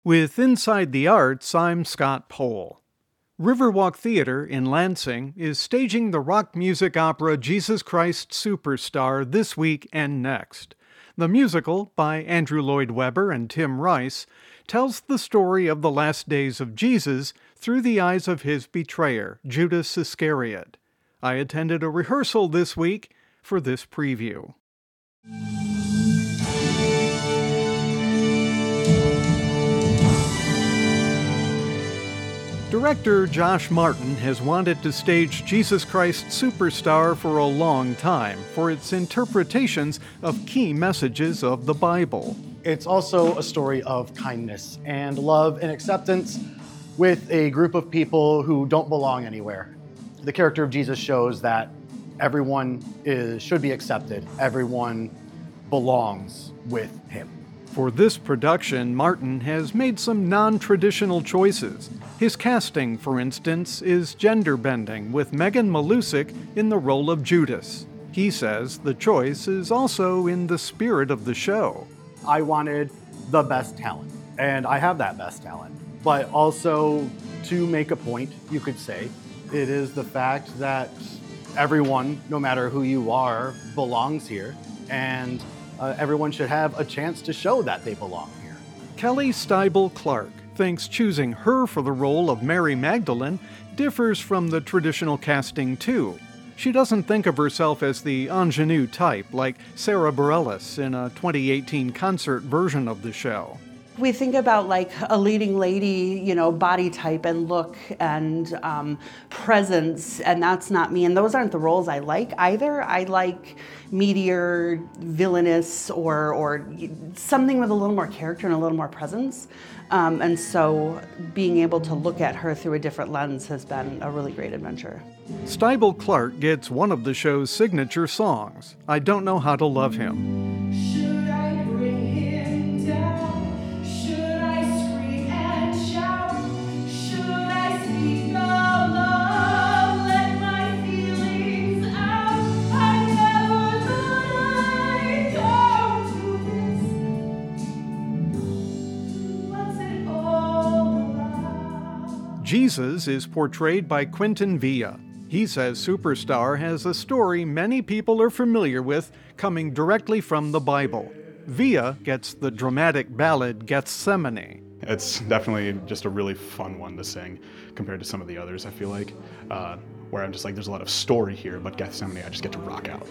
With Inside the Arts, I'm Scott Pohl. Riverwalk Theater in Lansing is staging the rock music opera Jesus Christ Superstar this week and next. The musical, by Andrew Lloyd Webber and Tim Rice, tells the story of the last days of Jesus through the eyes of his betrayer, Judas Iscariot. I attended a rehearsal this week for this preview. Director Josh Martin has wanted to stage Jesus Christ Superstar for a long time for its interpretations of key messages of the Bible. It's also a story of kindness and love and acceptance with a group of people who don't belong anywhere. The character of Jesus shows that everyone should be accepted. Everyone belongs with him. For this production, Martin has made some non-traditional choices. His casting, for instance, is gender-bending, with Megan Malusic in the role of Judas. He says the choice is also in the spirit of the show. I wanted the best talent, and I have that best talent. But also, to make a point, you could say, it is the fact that everyone, no matter who you are, belongs here, and everyone should have a chance to show that they belong here. Kelly Steibel Clark thinks choosing her for the role of Mary Magdalene differs from the traditional casting too. She doesn't think of herself as the ingenue type like Sarah Bareilles in a 2018 concert version of the show. We think about like a leading lady, body type and look and presence, and that's not me. And those aren't the roles I like either. I like meatier, villainous, or something with a little more character and a little more presence. And so being able to look at her through a different lens has been a really great adventure. Steibel Clark gets one of the show's signature songs, I Don't Know How to Love Him. Jesus is portrayed by Quentin Villa. He says Superstar has a story many people are familiar with, coming directly from the Bible. Villa gets the dramatic ballad Gethsemane. It's definitely just a really fun one to sing compared to some of the others, I feel like, where I'm just like, there's a lot of story here, but Gethsemane, I just get to rock out.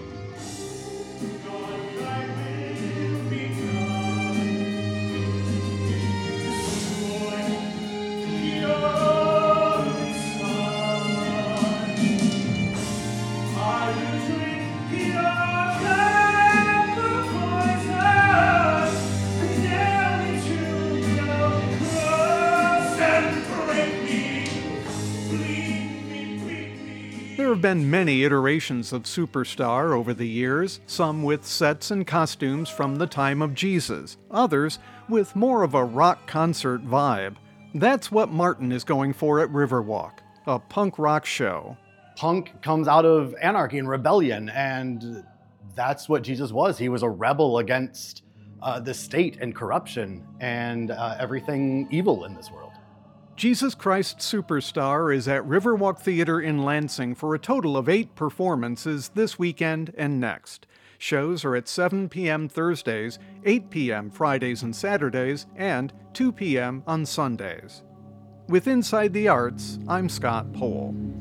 There have been many iterations of Superstar over the years, some with sets and costumes from the time of Jesus, others with more of a rock concert vibe. That's what Martin is going for at Riverwalk, a punk rock show. Punk comes out of anarchy and rebellion, and that's what Jesus was. He was a rebel against the state and corruption and everything evil in this world. Jesus Christ Superstar is at Riverwalk Theater in Lansing for a total of 8 performances this weekend and next. Shows are at 7 p.m. Thursdays, 8 p.m. Fridays and Saturdays, and 2 p.m. on Sundays. With Inside the Arts, I'm Scott Pohl.